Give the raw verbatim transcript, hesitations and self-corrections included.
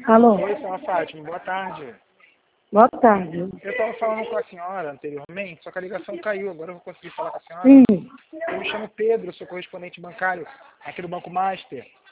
Alô? Oi, senhora Fátima, boa tarde. Boa tarde. Eu estava falando com a senhora anteriormente, só que a ligação caiu, agora eu vou conseguir falar com a senhora. Sim. Eu me chamo Pedro, sou correspondente bancário aqui do Banco Master.